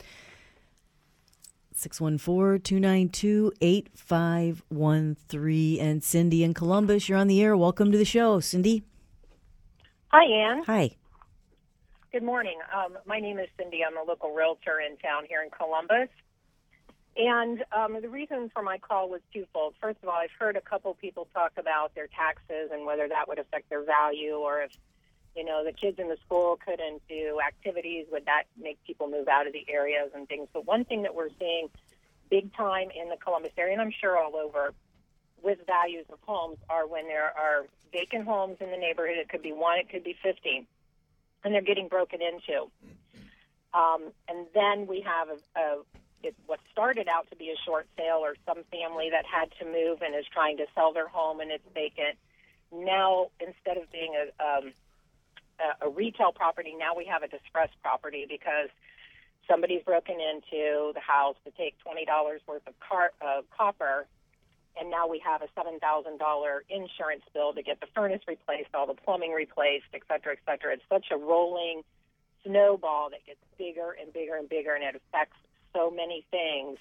six one four, two nine two, eight five one three. And Cindy in Columbus, you're on the air. Welcome to the show, Cindy. Hi, Ann. Hi. Good morning. Um, my name is Cindy. I'm a local realtor in town here in Columbus. And um, the reason for my call was twofold. First of all, I've heard a couple people talk about their taxes and whether that would affect their value, or if, you know, the kids in the school couldn't do activities, would that make people move out of the areas and things. But one thing that we're seeing big time in the Columbus area, and I'm sure all over, with values of homes are when there are vacant homes in the neighborhood. It could be one, it could be fifty, and they're getting broken into. Um, and then we have a, a it, what started out to be a short sale, or some family that had to move and is trying to sell their home and it's vacant. Now, instead of being a, um, a, a retail property, now we have a distressed property because somebody's broken into the house to take twenty dollars worth of car, uh, copper, and now we have a seven thousand dollars insurance bill to get the furnace replaced, all the plumbing replaced, et cetera, et cetera. It's such a rolling snowball that gets bigger and bigger and bigger, and it affects so many things.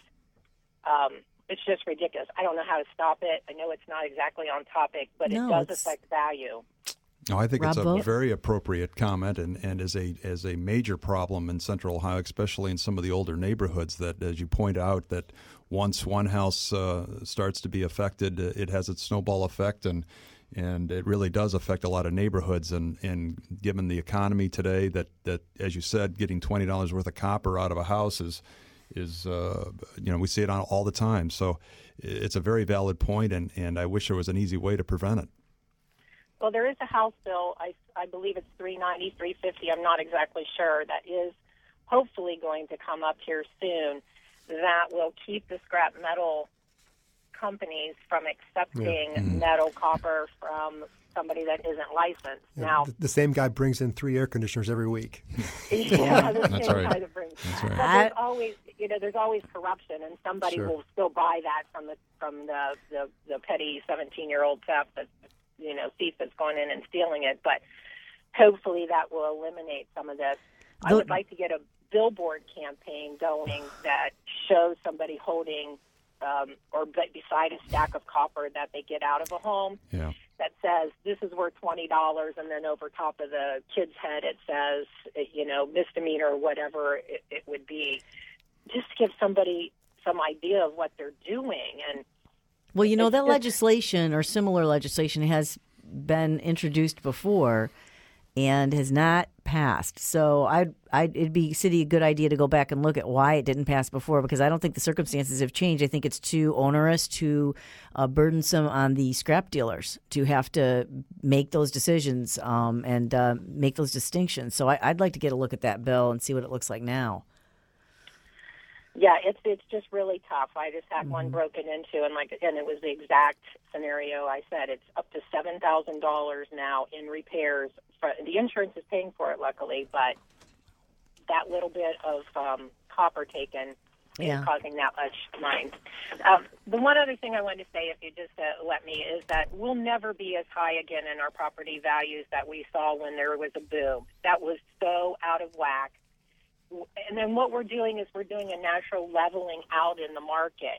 Um, it's just ridiculous. I don't know how to stop it. I know it's not exactly on topic, but No, it does it's- affect value. No, I think Rob it's a Vogt? very appropriate comment, and, and is a as a major problem in Central Ohio, especially in some of the older neighborhoods. That, as you point out, that once one house uh, starts to be affected, uh, it has its snowball effect, and and it really does affect a lot of neighborhoods. And, and given the economy today, that, that as you said, getting twenty dollars worth of copper out of a house is is uh, you know, we see it on all the time. So it's a very valid point, and, and I wish there was an easy way to prevent it. Well, there is a House bill. I, I believe it's three ninety, three fifty. I'm not exactly sure. That is hopefully going to come up here soon. That will keep the scrap metal companies from accepting Yeah. Mhm. metal copper from somebody that isn't licensed. Yeah, Now, the, the same guy brings in three air conditioners every week. yeah, the That's same right. kind of brings- That's right. But there's always, you know, there's always corruption, and somebody Sure. will still buy that from the from the the, the petty seventeen-year-old theft that, you know, thief that's going in and stealing it. But hopefully that will eliminate some of this. I The- would like to get a billboard campaign going that shows somebody holding um, or be- beside a stack of copper that they get out of a home Yeah. that says this is worth twenty dollars, and then over top of the kid's head it says, you know, misdemeanor or whatever it, it would be, just to give somebody some idea of what they're doing. And Well, you know, It's that just- legislation or similar legislation has been introduced before. and has not passed. So I'd, I'd, it'd be city a good idea to go back and look at why it didn't pass before, because I don't think the circumstances have changed. I think it's too onerous, too uh, burdensome on the scrap dealers to have to make those decisions um, and uh, make those distinctions. So I, I'd like to get a look at that bill and see what it looks like now. Yeah, it's it's just really tough. I just had Mm-hmm. one broken into, and like, and it was the exact scenario I said. It's up to seven thousand dollars now in repairs. For, the insurance is paying for it, luckily, but that little bit of um, copper taken Yeah. is causing that much mine. Um, the one other thing I wanted to say, if you just uh, let me, is that we'll never be as high again in our property values that we saw when there was a boom. That was so out of whack. And then what we're doing is we're doing a natural leveling out in the market.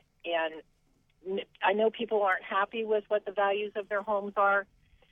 And I know people aren't happy with what the values of their homes are,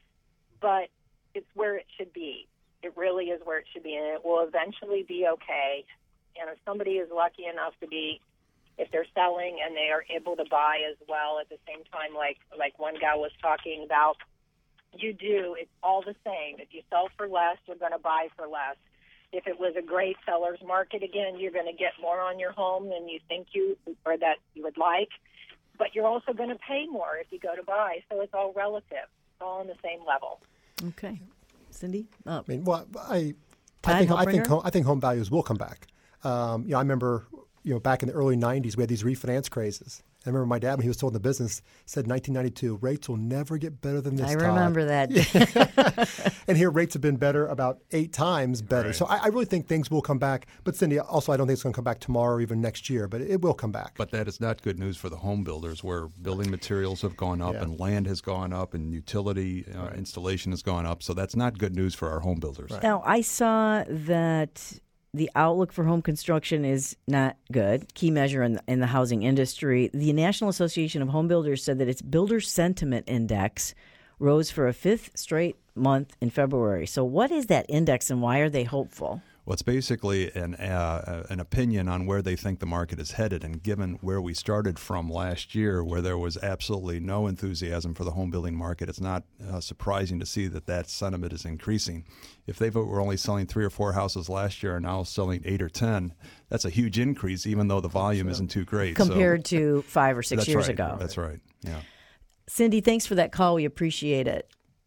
but it's where it should be. It really is where it should be, and it will eventually be okay. And if somebody is lucky enough to be, if they're selling and they are able to buy as well at the same time, like like one guy was talking about, you do, it's all the same. If you sell for less, you're going to buy for less. If it was a great seller's market, again, you're going to get more on your home than you think you or that you would like, but you're also going to pay more if you go to buy. So it's all relative. It's all on the same level. Okay. Cindy? Oh. I mean, well, I, Ty I think I think Helpringer? home, I think home values will come back. Um, you know, I remember, you know, back in the early nineties, we had these refinance crazes. I remember my dad, when he was still in the business, said nineteen ninety-two, rates will never get better than this I Todd. remember that. And here rates have been better, about eight times better. Right. So I, I really think things will come back. But Cindy, also, I don't think it's going to come back tomorrow or even next year, but it will come back. But that is not good news for the home builders, where building materials have gone up Yeah. and land has gone up and utility uh, Right. installation has gone up. So that's not good news for our home builders. Right. Now, I saw that the outlook for home construction is not good, key measure in the, in the housing industry. The National Association of Home Builders said that its Builder Sentiment Index rose for a fifth straight month in February. So what is that index, and why are they hopeful? Well, it's basically an uh, an opinion on where they think the market is headed. And given where we started from last year, where there was absolutely no enthusiasm for the home building market, it's not uh, surprising to see that that sentiment is increasing. If they were only selling three or four houses last year and now selling eight or ten, that's a huge increase, even though the volume isn't too great. Compared so, to five or six that's years right. ago. That's right. Yeah. Cindy, thanks for that call. We appreciate it.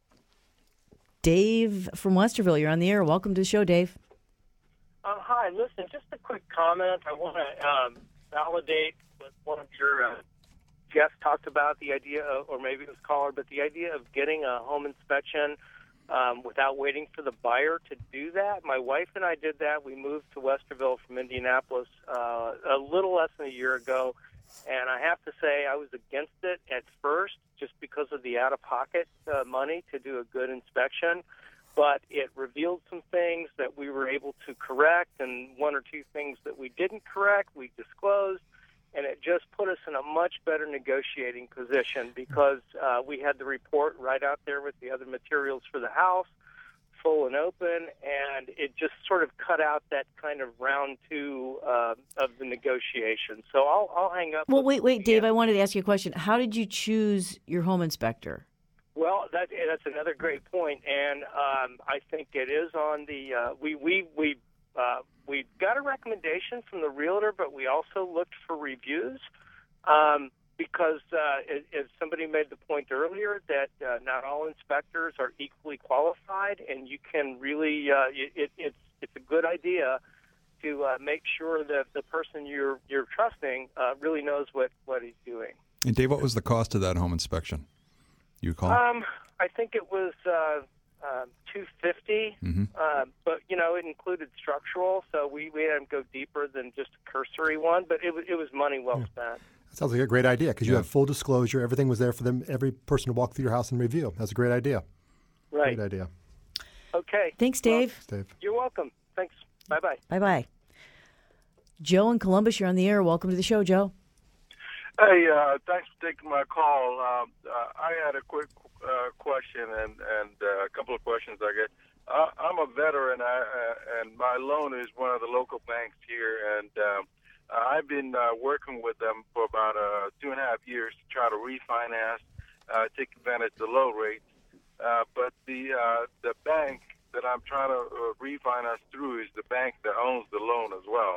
Dave from Westerville, you're on the air. Welcome to the show, Dave. Uh, hi, listen, just a quick comment. I want to um, validate what one of your uh, guests talked about, the idea of, or maybe it was caller, but the idea of getting a home inspection um, without waiting for the buyer to do that. My wife and I did that. We moved to Westerville from Indianapolis uh, a little less than a year ago, and I have to say I was against it at first just because of the out-of-pocket uh, money to do a good inspection. But it revealed some things that we were able to correct, and one or two things that we didn't correct, we disclosed, and it just put us in a much better negotiating position because uh, we had the report right out there with the other materials for the house, full and open, and it just sort of cut out that kind of round two uh, of the negotiation. So I'll, I'll hang up. Well, with wait, wait, the Dave, I wanted to ask you a question. How did you choose your home inspector? Well, that, that's another great point, and um, I think it is on the. Uh, we we we uh, we got a recommendation from the realtor, but we also looked for reviews um, because, uh, as, as somebody made the point earlier, that uh, not all inspectors are equally qualified, and you can really. Uh, it, it's it's a good idea to uh, make sure that the person you're you're trusting uh, really knows what, what he's doing. And Dave, what was the cost of that home inspection? You recall? Um, I think it was uh, uh, two fifty, mm-hmm. uh, but you know it included structural, so we, we had to go deeper than just a cursory one. But it was it was money well Yeah. spent. That sounds like a great idea because you Yeah. have full disclosure. Everything was there for them, every person to walk through your house and review. That's a great idea. Right. Great idea. Okay. Thanks, Dave. Thanks, Dave. You're welcome. Thanks. Bye bye. Bye bye. Joe in Columbus, you're on the air. Welcome to the show, Joe. Hey, uh, thanks for taking my call. Um, uh, I had a quick uh, question and, and uh, a couple of questions, I guess. Uh, I'm a veteran, I, uh, and my loan is one of the local banks here, and um, I've been uh, working with them for about uh, two and a half years to try to refinance, uh, take advantage of the low rates. Uh, but the uh, the bank that I'm trying to uh, refinance through is the bank that owns the loan as well.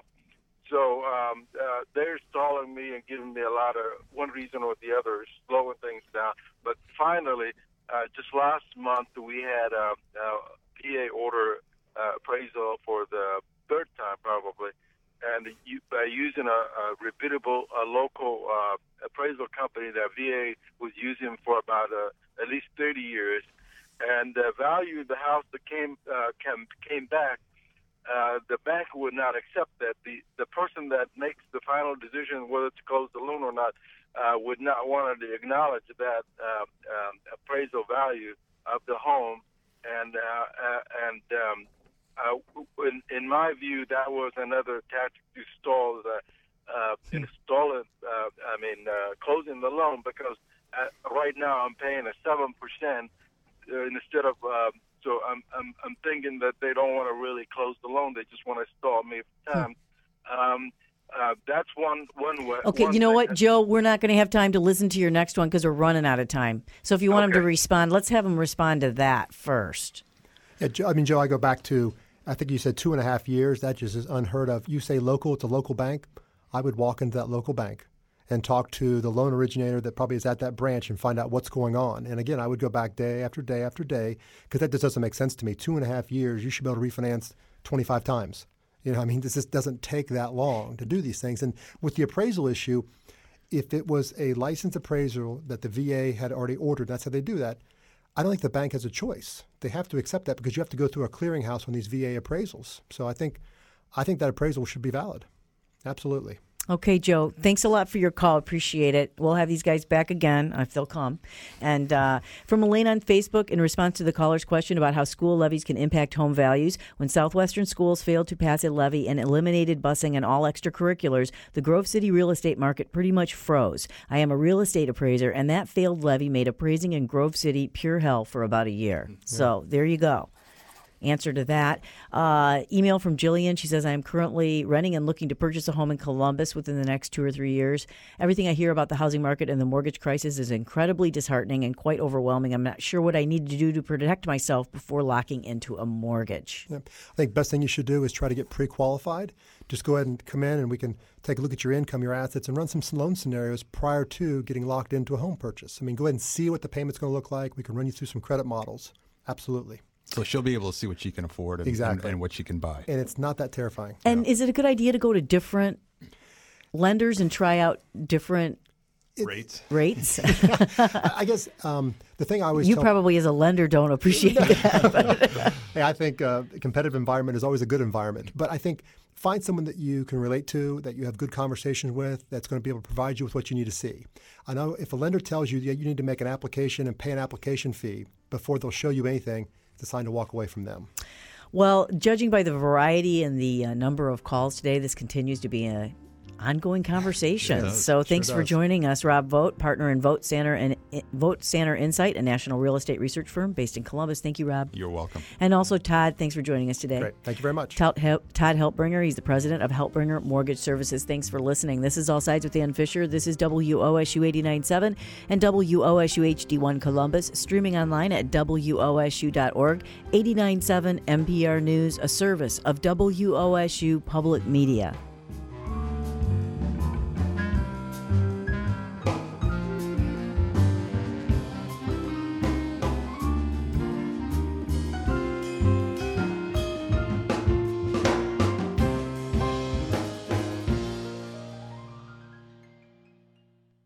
So um, uh, they're stalling me and giving me a lot of one reason or the other, slowing things down. But finally, uh, just last month, we had a, a P A order uh, appraisal for the third time probably, and you, by using a, a reputable a local uh, appraisal company that V A was using for about uh, at least thirty years, and the value of the house that came uh, came, came back, uh, the bank would not accept that. The the person that makes the final decision whether to close the loan or not uh, would not want to acknowledge that uh, um, appraisal value of the home, and uh, uh, and um, uh, in, in my view, that was another tactic to stall the uh, install it. Uh, I mean, uh, closing the loan, because uh, right now I'm paying a seven percent uh, instead of. Uh, so I'm I'm I'm thinking that they don't want to really close the loan; they just want to stall me for time. Um, uh, that's one one way. Okay, one you know thing. what, Joe? We're not going to have time to listen to your next one because we're running out of time. So if you want Okay. him to respond, let's have him respond to that first. Yeah, Joe, I mean, Joe, I go back to, I think you said two and a half years. That just is unheard of. You say local, it's a local bank. I would walk into that local bank and talk to the loan originator that probably is at that branch and find out what's going on. And again, I would go back day after day after day, because that just doesn't make sense to me. Two and a half years, you should be able to refinance twenty-five times. You know, I mean, this just doesn't take that long to do these things. And with the appraisal issue, if it was a licensed appraisal that the V A had already ordered, that's how they do that, I don't think the bank has a choice. They have to accept that because you have to go through a clearinghouse on these V A appraisals. So I think, I think that appraisal should be valid. Absolutely. Okay, Joe, thanks a lot for your call. Appreciate it. We'll have these guys back again if they'll come. And uh, from Elaine on Facebook, in response to the caller's question about how school levies can impact home values, when Southwestern schools failed to pass a levy and eliminated busing and all extracurriculars, the Grove City real estate market pretty much froze. I am a real estate appraiser, and that failed levy made appraising in Grove City pure hell for about a year. Yeah. So there you go. Answer to that. Uh, email from Jillian. She says, I am currently renting and looking to purchase a home in Columbus within the next two or three years. Everything I hear about the housing market and the mortgage crisis is incredibly disheartening and quite overwhelming. I'm not sure what I need to do to protect myself before locking into a mortgage. Yeah. I think best thing you should do is try to get pre-qualified. Just go ahead and come in and we can take a look at your income, your assets, and run some loan scenarios prior to getting locked into a home purchase. I mean, go ahead and see what the payment's going to look like. We can run you through some credit models. Absolutely. So she'll be able to see what she can afford and, exactly. and, and what she can buy. And it's not that terrifying. And yeah. Is it a good idea to go to different lenders and try out different it, rates? Rates? I guess um, the thing I always You tell, probably as a lender don't appreciate that. Hey, I think uh, a competitive environment is always a good environment. But I think find someone that you can relate to, that you have good conversations with, that's going to be able to provide you with what you need to see. I know if a lender tells you that you need to make an application and pay an application fee before they'll show you anything, it's a sign to walk away from them. Well, judging by the variety and the uh, number of calls today, this continues to be a ongoing conversation. Does, so thanks sure for does. joining us, Rob Vogt, partner in Vogt Sander and Vogt Sander Insight, a national real estate research firm based in Columbus. Thank you, Rob. You're welcome. And also Todd, thanks for joining us today. Great. Thank you very much. Todd, Todd Helpbringer, he's the president of Helpbringer Mortgage Services. Thanks for listening. This is All Sides with Ann Fisher. This is W O S U eighty-nine point seven and W O S U H D one Columbus, streaming online at W O S U dot org. eighty-nine point seven N P R News, a service of W O S U Public Media.